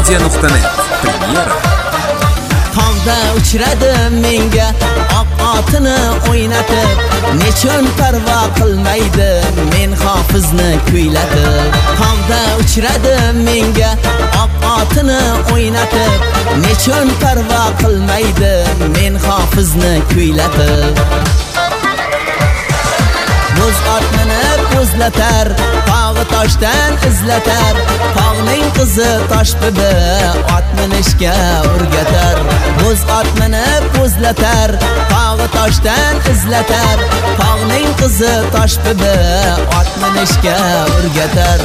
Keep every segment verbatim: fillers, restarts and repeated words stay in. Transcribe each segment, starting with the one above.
media nuqta net premyera. Tog'da uchradi menga oq otini o'ynatib, nechun parvo qilmaydi men hofizni kuylatib. Tog'da uchradi menga oq otini o'ynatib, nechun parvo qilmaydi men hofizni kuylatib. Muz ot minib o'zlatar, tog'i toshdan izlatar, tog'ning qizi toshbibi ot minishga o'rgatar. Muz ot minib o'zlatar, tog'i toshdan izlatar, tog'ning qizi toshbibi ot minishga o'rgatar.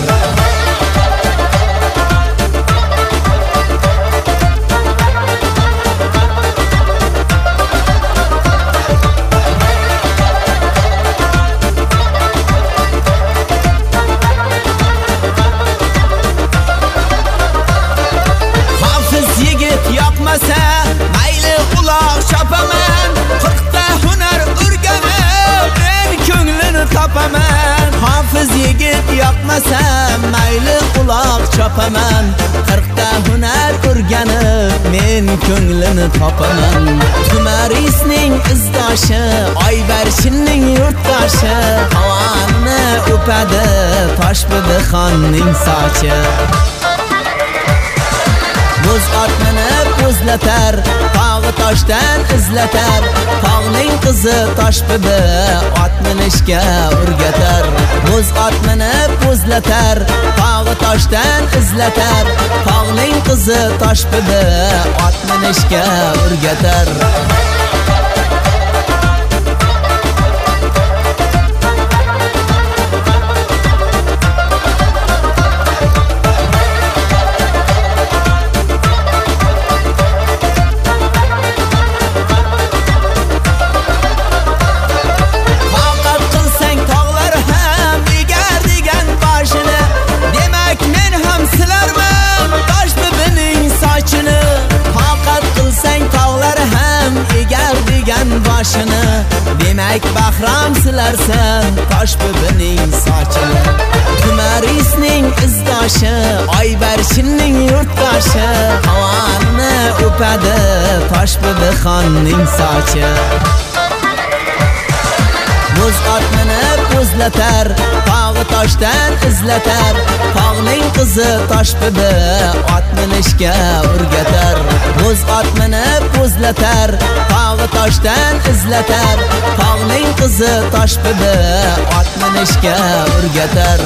Mayli uloq chopaman, qirqta hunar o'rganib men ko'nglini topaman. Hofiz yigit yoqmasa, mayli uloq chopaman, qirqta hunar o'rganib men ko'nglini topaman. Tumarisning izdoshi, Oybarshinning yurtdoshi, havoni o'padi Toshbibi xonning sochi. Muz ot minib o'zlatar, tog'i toshdan izlatar, tog'ning qizi toshbibi ot minishga o'rgatar. Muz ot minib o'zlatar, tog'i toshdan izlatar, tog'ning qizi toshbibi ot minishga o'rgatar. Boshini demak bahram silarsan Toshbibining sochini. Tumarisning izdoshi, Oybarshinning yurtdoshi, havoni o'padi Toshbibi xonning sochi. Muz ot minib o'zlatar, tog'i toshdan izlatar, tog'ning qizi toshbibi ot minishga o'rgatar. Muz ot minib o'zlatar, tog'i toshdan izlatar, tog'ning qizi toshbibi ot minishga o'rgatar.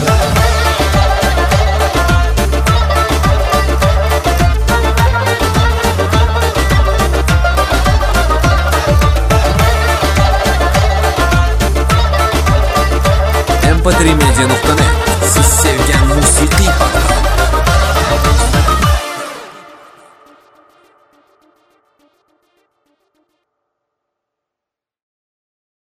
em pe tri media nuqta net siz sevgan musiqiy